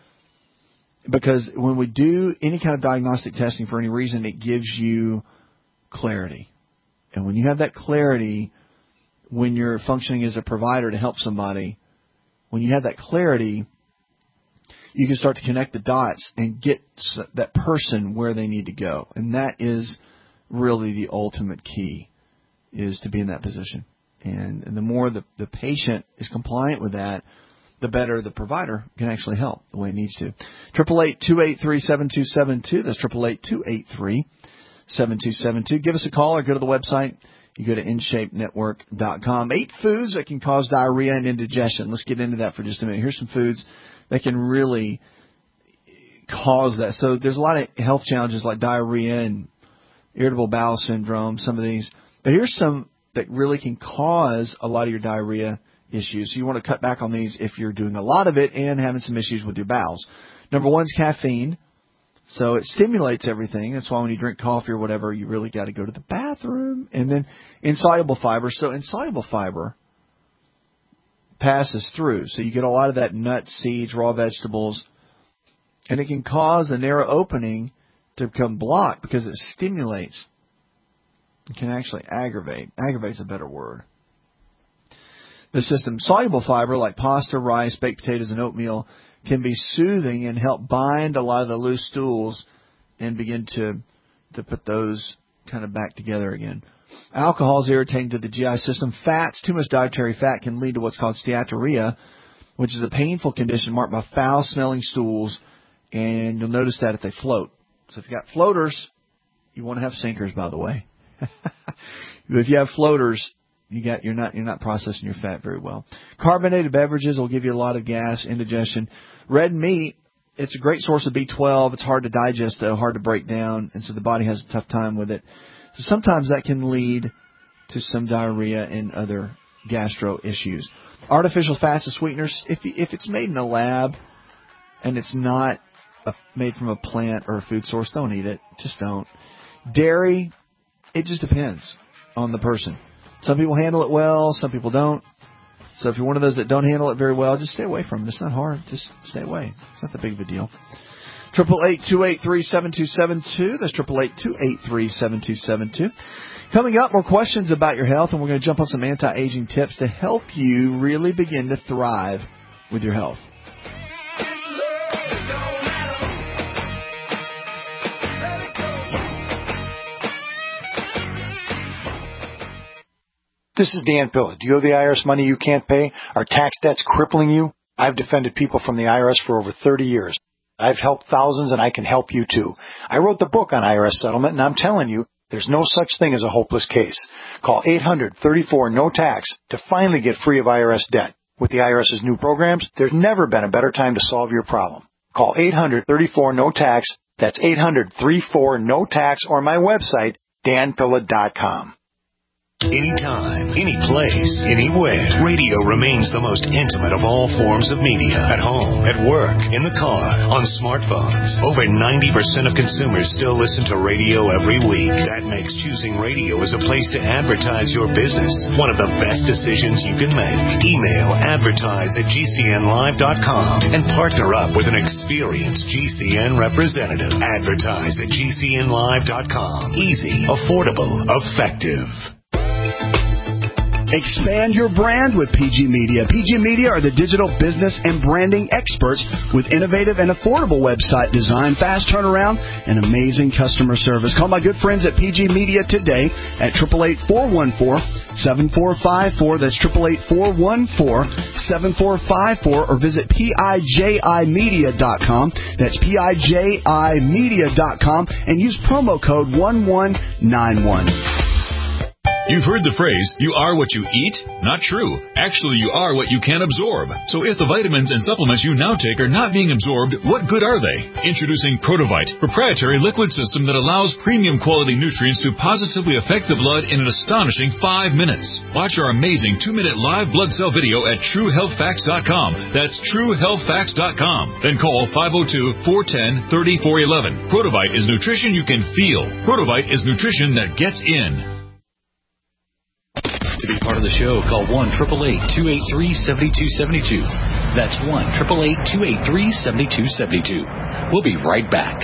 because when we do any kind of diagnostic testing for any reason, it gives you clarity, and when you have that clarity, when you're functioning as a provider to help somebody, when you have that clarity, you can start to connect the dots and get that person where they need to go. And that is really the ultimate key, is to be in that position. And, and the more the, the patient is compliant with that, the better the provider can actually help the way it needs to. eight eight eight, two eight three, seven two seven two. That's eight eight eight, two eight three, seven two seven two. Give us a call or go to the website. You go to in shape network dot com. Eight foods that can cause diarrhea and indigestion. Let's get into that for just a minute. Here's some foods that can really cause that. So there's a lot of health challenges like diarrhea and irritable bowel syndrome, some of these. But here's some that really can cause a lot of your diarrhea issues. So you want to cut back on these if you're doing a lot of it and having some issues with your bowels. Number one is caffeine. So it stimulates everything. That's why when you drink coffee or whatever, you really got to go to the bathroom. And then insoluble fiber. So insoluble fiber passes through. So you get a lot of that nuts, seeds, raw vegetables. And it can cause the narrow opening to become blocked because it stimulates. It can actually aggravate. Aggravate's a better word. The system. Soluble fiber like pasta, rice, baked potatoes, and oatmeal can be soothing and help bind a lot of the loose stools and begin to to put those kind of back together again. Alcohol is irritating to the G I system. Fats, too much dietary fat can lead to what's called steatorrhea, which is a painful condition marked by foul-smelling stools, and you'll notice that if they float. So if you got floaters, you want to have sinkers, by the way. If you have floaters, you got you're not you're not processing your fat very well. Carbonated beverages will give you a lot of gas, indigestion. Red meat, it's a great source of B twelve. It's hard to digest though, hard to break down, and so the body has a tough time with it. So sometimes that can lead to some diarrhea and other gastro issues. Artificial fats and sweeteners, if you, if it's made in a lab and it's not a, made from a plant or a food source, don't eat it. Just don't. Dairy, it just depends on the person. Some people handle it well, some people don't. So if you're one of those that don't handle it very well, just stay away from it. It's not hard. Just stay away. It's not that big of a deal. eight eight eight, two eight three, seven two seven two. That's eight eight eight, two eight three, seven two seven two. Coming up, more questions about your health, and we're going to jump on some anti-aging tips to help you really begin to thrive with your health. This is Dan Pilla. Do you owe the I R S money you can't pay? Are tax debts crippling you? I've defended people from the I R S for over thirty years. I've helped thousands, and I can help you too. I wrote the book on I R S settlement, and I'm telling you, there's no such thing as a hopeless case. Call eight hundred, thirty-four, no tax to finally get free of I R S debt. With the IRS's new programs, there's never been a better time to solve your problem. Call eight hundred, thirty-four, no tax. That's eight hundred, thirty-four, no tax, or my website, dan pilla dot com. Anytime, any place, anywhere, radio remains the most intimate of all forms of media. At home, at work, in the car, on smartphones. Over ninety percent of consumers still listen to radio every week. That makes choosing radio as a place to advertise your business one of the best decisions you can make. Email advertise at g c n live dot com and partner up with an experienced G C N representative. Advertise at g c n live dot com. Easy, affordable, effective. Expand your brand with P G Media. P G Media are the digital business and branding experts with innovative and affordable website design, fast turnaround, and amazing customer service. Call my good friends at P G Media today at eight eight eight, four one four, seven four five four. That's eight eight eight, four one four, seven four five four, or visit P I J I media dot com. That's P I J I media dot com and use promo code one one nine one. You've heard the phrase, you are what you eat? Not true. Actually, you are what you can absorb. So if the vitamins and supplements you now take are not being absorbed, what good are they? Introducing Protovite, proprietary liquid system that allows premium quality nutrients to positively affect the blood in an astonishing five minutes. Watch our amazing two-minute live blood cell video at true health facts dot com. That's true health facts dot com. Then call five oh two, four one oh, three four one one. Protovite is nutrition you can feel. Protovite is nutrition that gets in. To be part of the show, call one eight eight eight, two eight three, seven two seven two. That's one eight eight eight, two eight three, seven two seven two. We'll be right back.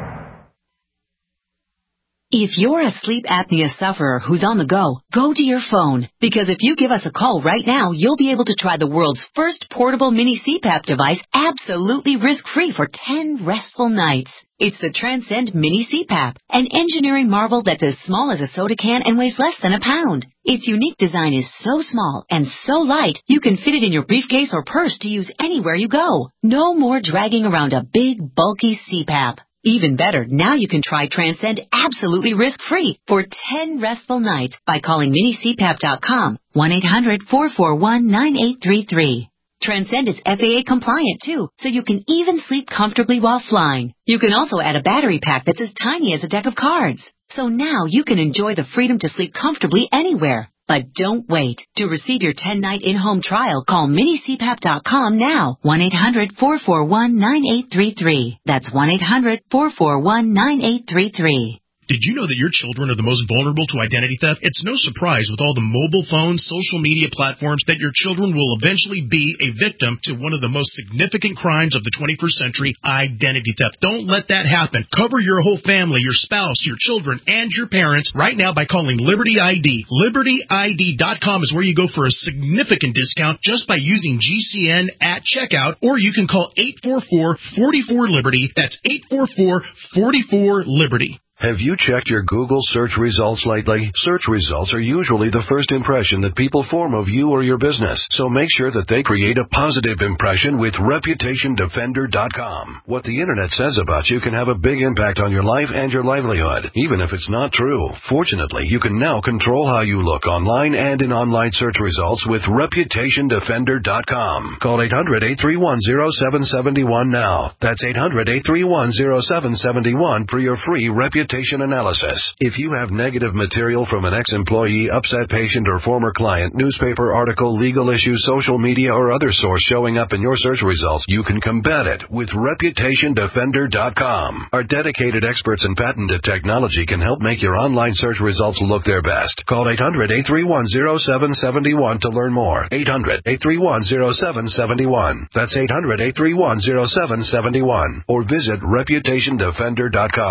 If you're a sleep apnea sufferer who's on the go, go to your phone. Because if you give us a call right now, you'll be able to try the world's first portable mini C PAP device absolutely risk-free for ten restful nights. It's the Transcend Mini C PAP, an engineering marvel that's as small as a soda can and weighs less than a pound. Its unique design is so small and so light, you can fit it in your briefcase or purse to use anywhere you go. No more dragging around a big, bulky C PAP. Even better, now you can try Transcend absolutely risk-free for ten restful nights by calling mini c pap dot com, one eight hundred, four four one, nine eight three three. Transcend is F A A compliant too, so you can even sleep comfortably while flying. You can also add a battery pack that's as tiny as a deck of cards. So now you can enjoy the freedom to sleep comfortably anywhere. But don't wait. To receive your ten-night in-home trial, call mini c pap dot com now, one eight hundred, four four one, nine eight three three. That's one eight hundred, four four one, nine eight three three. Did you know that your children are the most vulnerable to identity theft? It's no surprise with all the mobile phones, social media platforms that your children will eventually be a victim to one of the most significant crimes of the twenty-first century, identity theft. Don't let that happen. Cover your whole family, your spouse, your children, and your parents right now by calling Liberty I D. Liberty I D dot com is where you go for a significant discount just by using G C N at checkout, or you can call eight four four, four four, Liberty. That's eight four four, four four, Liberty. Have you checked your Google search results lately? Search results are usually the first impression that people form of you or your business, so make sure that they create a positive impression with reputation defender dot com. What the internet says about you can have a big impact on your life and your livelihood, even if it's not true. Fortunately, you can now control how you look online and in online search results with reputation defender dot com. Call eight hundred, eight three one, zero seven seven one now. That's eight hundred, eight three one, zero seven seven one for your free reputation analysis. If you have negative material from an ex-employee, upset patient, or former client, newspaper article, legal issue, social media, or other source showing up in your search results, you can combat it with reputation defender dot com. Our dedicated experts in patented technology can help make your online search results look their best. Call eight hundred, eight three one, zero seven seven one to learn more. eight hundred, eight three one, zero seven seven one. That's eight hundred, eight three one, zero seven seven one. Or visit reputation defender dot com.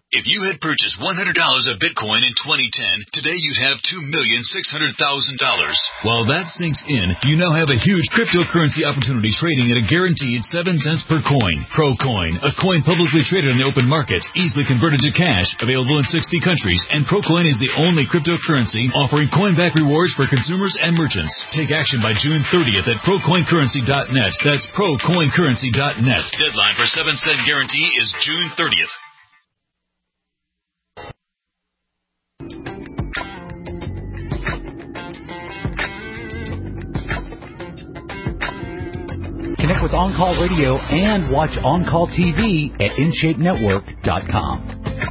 If you had purchased one hundred dollars of Bitcoin in twenty ten, today you'd have two million six hundred thousand dollars. While that sinks in, you now have a huge cryptocurrency opportunity trading at a guaranteed seven cents per coin. ProCoin, a coin publicly traded on the open market, easily converted to cash, available in sixty countries, and ProCoin is the only cryptocurrency offering coin-back rewards for consumers and merchants. Take action by June thirtieth at pro coin currency dot net. That's pro coin currency dot net. Deadline for seven cent guarantee is June thirtieth. Connect with On Call Radio and watch On Call T V at in shape network dot com.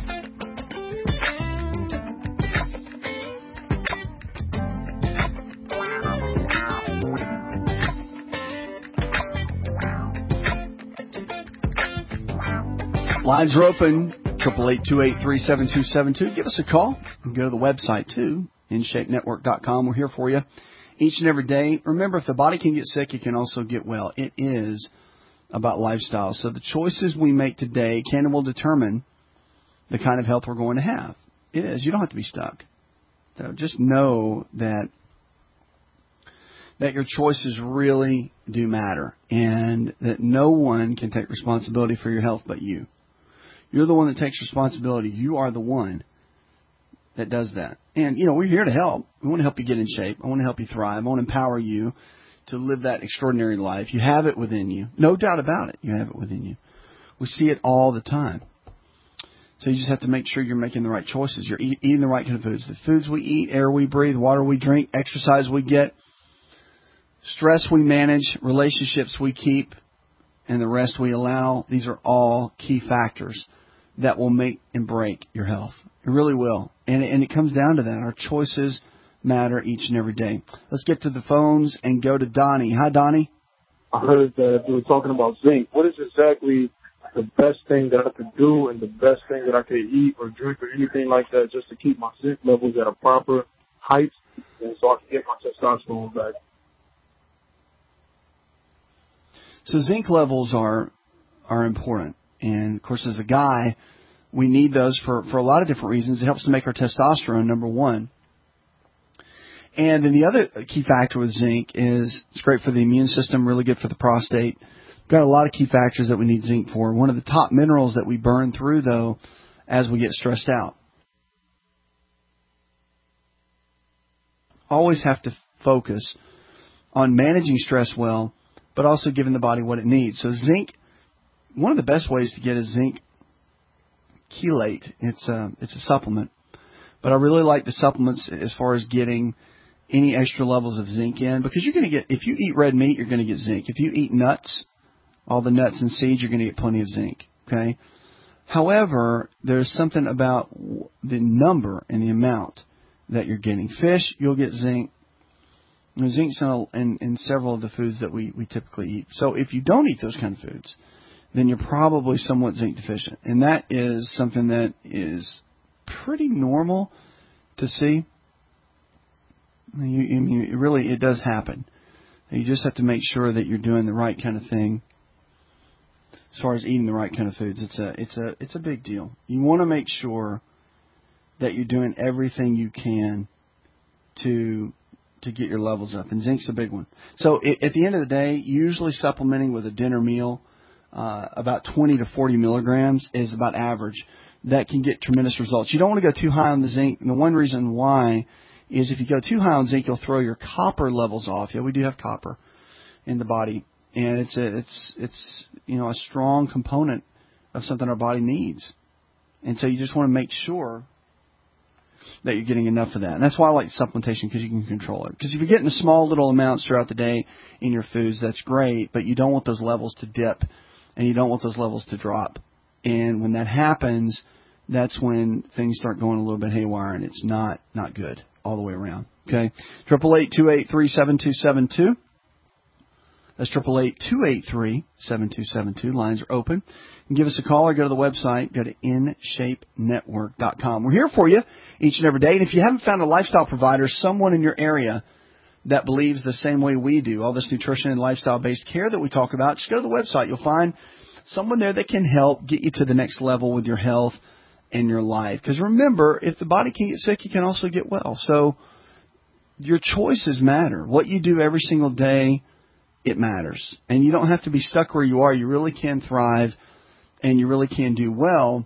Lines are open, eight eight eight, two eight three, seven two seven two. Give us a call. You can go to the website, too, in shape network dot com. We're here for you each and every day. Remember, if the body can get sick, it can also get well. It is about lifestyle. So the choices we make today can and will determine the kind of health we're going to have. It is. You don't have to be stuck. So just know that that your choices really do matter and that no one can take responsibility for your health but you. You're the one that takes responsibility. You are the one that does that. And, you know, we're here to help. We want to help you get in shape. I want to help you thrive. I want to empower you to live that extraordinary life. You have it within you. No doubt about it. You have it within you. We see it all the time. So you just have to make sure you're making the right choices. You're eat, eating the right kind of foods. The foods we eat, air we breathe, water we drink, exercise we get, stress we manage, relationships we keep, and the rest we allow. These are all key factors that will make and break your health. It really will. And, and it comes down to that. Our choices matter each and every day. Let's get to the phones and go to Donnie. Hi, Donnie. I heard that you were talking about zinc. What is exactly the best thing that I could do and the best thing that I could eat or drink or anything like that just to keep my zinc levels at a proper height and so I can get my testosterone back? So zinc levels are are important. And, of course, as a guy, we need those for, for a lot of different reasons. It helps to make our testosterone, number one. And then the other key factor with zinc is it's great for the immune system, really good for the prostate. We've got a lot of key factors that we need zinc for. One of the top minerals that we burn through, though, as we get stressed out. Always have to focus on managing stress well, but also giving the body what it needs. So zinc, one of the best ways to get is zinc chelate. It's a, it's a supplement. But I really like the supplements as far as getting any extra levels of zinc in, because you're going to get, if you eat red meat, you're going to get zinc. If you eat nuts, all the nuts and seeds, you're going to get plenty of zinc. Okay. However, there's something about the number and the amount that you're getting. Fish, you'll get zinc. There's zinc in, in several of the foods that we, we typically eat. So if you don't eat those kind of foods, then you're probably somewhat zinc deficient. And that is something that is pretty normal to see. You, I mean, it really, it does happen. You just have to make sure that you're doing the right kind of thing as far as eating the right kind of foods. It's a, it's a, it's a big deal. You want to make sure that you're doing everything you can to to get your levels up. And zinc's a big one. So it, at the end of the day, usually supplementing with a dinner meal, uh, about twenty to forty milligrams is about average. That can get tremendous results. You don't want to go too high on the zinc. And the one reason why is if you go too high on zinc, you'll throw your copper levels off. Yeah, we do have copper in the body. And it's a, it's, it's, you know, a strong component of something our body needs. And so you just want to make sure that you're getting enough of that. And that's why I like supplementation, because you can control it. Because if you're getting the small little amounts throughout the day in your foods, that's great, but you don't want those levels to dip and you don't want those levels to drop. And when that happens, that's when things start going a little bit haywire and it's not, not good all the way around. Okay? triple eight, two eight three, seven two seven two. That's triple eight, two eight three, seven two seven two. Lines are open. You can give us a call or go to the website. Go to in shape network dot com. We're here for you each and every day. And if you haven't found a lifestyle provider, someone in your area that believes the same way we do, all this nutrition and lifestyle-based care that we talk about, just go to the website. You'll find someone there that can help get you to the next level with your health in your life. Because remember, if the body can get sick, you can also get well. So your choices matter. What you do every single day, it matters. And you don't have to be stuck where you are. You really can thrive, and you really can do well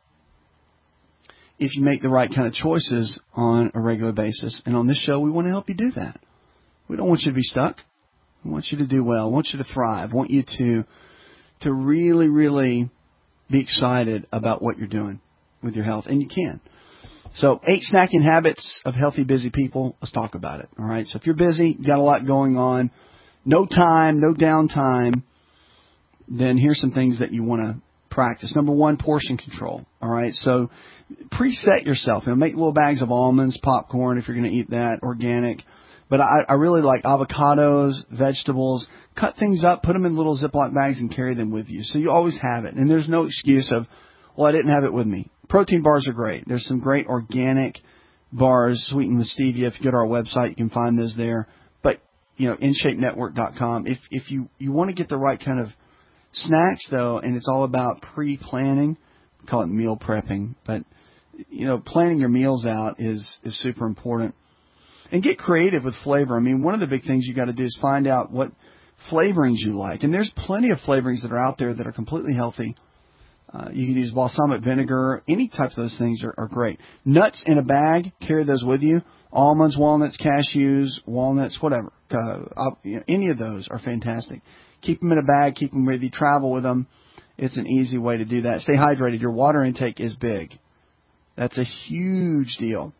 if you make the right kind of choices on a regular basis. And on this show, we want to help you do that. We don't want you to be stuck. We want you to do well. We want you to thrive. We want you to to really, really be excited about what you're doing with your health. And you can. So eight snacking habits of healthy, busy people. Let's talk about it. All right. So if you're busy, you got a lot going on, no time, no downtime, then here's some things that you want to practice. Number one, portion control. All right. So preset yourself. You know, make little bags of almonds, popcorn if you're going to eat that, organic. But I, I really like avocados, vegetables. Cut things up, put them in little Ziploc bags, and carry them with you. So you always have it. And there's no excuse of, well, I didn't have it with me. Protein bars are great. There's some great organic bars sweetened with stevia. If you go to our website, you can find those there. But, you know, in shape network dot com. If if you, you want to get the right kind of snacks, though, and it's all about pre-planning, we call it meal prepping. But, you know, planning your meals out is, is super important. And get creative with flavor. I mean, one of the big things you got to do is find out what flavorings you like. And there's plenty of flavorings that are out there that are completely healthy. Uh, you can use balsamic vinegar. Any types of those things are, are great. Nuts in a bag, carry those with you. Almonds, walnuts, cashews, walnuts, whatever. Uh, you know, any of those are fantastic. Keep them in a bag. Keep them with you. Travel with them. It's an easy way to do that. Stay hydrated. Your water intake is big. That's a huge deal.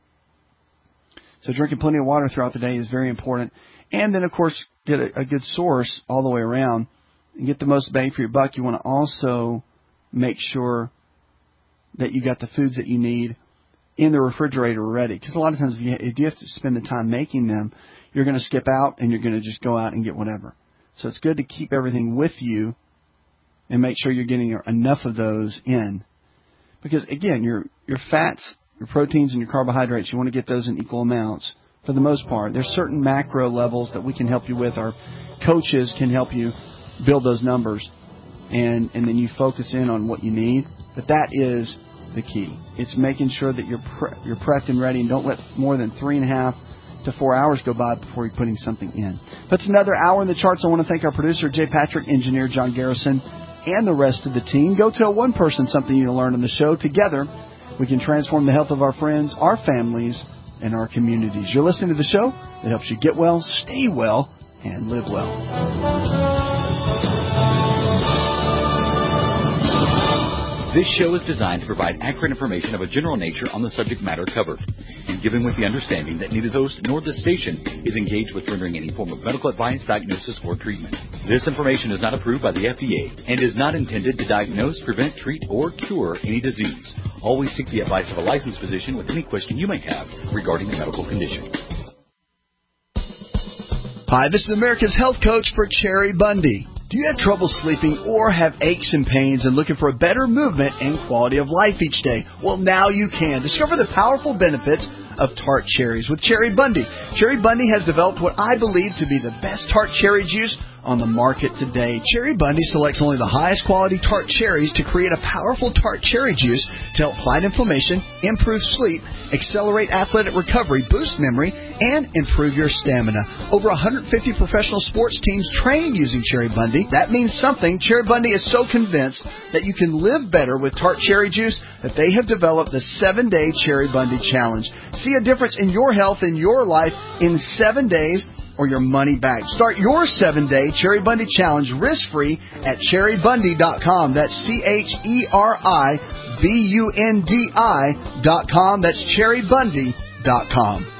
So drinking plenty of water throughout the day is very important. And then, of course, get a, a good source all the way around and get the most bang for your buck. You want to also make sure that you got the foods that you need in the refrigerator ready. Because a lot of times if you, if you have to spend the time making them, you're going to skip out and you're going to just go out and get whatever. So it's good to keep everything with you and make sure you're getting enough of those in. Because, again, your your fats, your proteins, and your carbohydrates, you want to get those in equal amounts for the most part. There's certain macro levels that we can help you with. Our coaches can help you build those numbers, and, and then you focus in on what you need. But that is the key. It's making sure that you're, pre- you're prepped and ready, and don't let more than three and a half to four hours go by before you're putting something in. That's another hour in the charts. I want to thank our producer, Jay Patrick, engineer John Garrison, and the rest of the team. Go tell one person something you learned on the show. Together, we can transform the health of our friends, our families, and our communities. You're listening to the show that helps you get well, stay well, and live well. This show is designed to provide accurate information of a general nature on the subject matter covered, and given with the understanding that neither the host nor the station is engaged with rendering any form of medical advice, diagnosis, or treatment. This information is not approved by the F D A and is not intended to diagnose, prevent, treat, or cure any disease. Always seek the advice of a licensed physician with any question you may have regarding a medical condition. Hi, this is America's Health Coach for Cherry Bundy. Do you have trouble sleeping or have aches and pains and looking for a better movement and quality of life each day? Well, now you can. Discover the powerful benefits of tart cherries with Cherry Bundy. Cherry Bundy has developed what I believe to be the best tart cherry juice on the market today. Cherry Bundy selects only the highest quality tart cherries to create a powerful tart cherry juice to help fight inflammation, improve sleep, accelerate athletic recovery, boost memory, and improve your stamina. Over one hundred fifty professional sports teams train using Cherry Bundy. That means something. Cherry Bundy is so convinced that you can live better with tart cherry juice that they have developed the seven-day Cherry Bundy Challenge. See a difference in your health and your life in seven days or your money back. Start your seven-day Cherry Bundy Challenge risk-free at cherry bundy dot com. That's C H E R I B U N D I dot com. That's cherry bundy dot com.